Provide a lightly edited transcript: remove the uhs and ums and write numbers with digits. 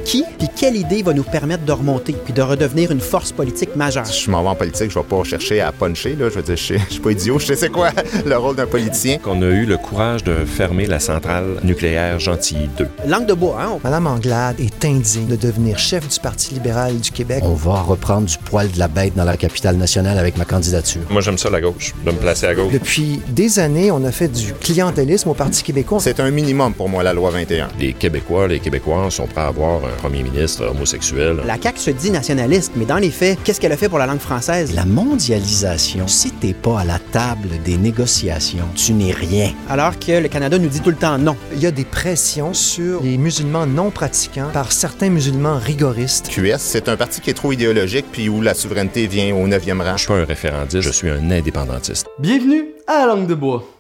qui puis quelle idée va nous permettre de remonter puis de redevenir une force politique majeure. Si je m'en vais en politique, je vais pas chercher à puncher, là. Je veux dire, je suis pas idiot, je sais c'est quoi le rôle d'un politicien. On a eu le courage de fermer la centrale nucléaire Gentilly 2. Langue de bois, hein? Madame Anglade est indigne de devenir chef du Parti libéral du Québec. On va reprendre du poil de la bête dans la capitale nationale avec ma candidature. Moi, j'aime ça, la gauche, de me placer à gauche. Depuis des années, on a fait du clientélisme au Parti québécois. C'est un minimum pour moi, la loi 21. Les Québécois, les Québécoises sont prêts à avoir un premier ministre homosexuel. La CAQ se dit nationaliste, mais dans les faits, qu'est-ce qu'elle a fait pour la langue française? La mondialisation, si t'es pas à la table des négociations, tu n'es rien. Alors que le Canada nous dit tout le temps non. Il y a des pressions sur les musulmans non pratiquants par certains musulmans rigoristes. QS, c'est un parti qui est trop idéologique puis où la souveraineté vient au 9e rang. Je suis pas un référendiste, je suis un indépendantiste. Bienvenue à La Langue de bois.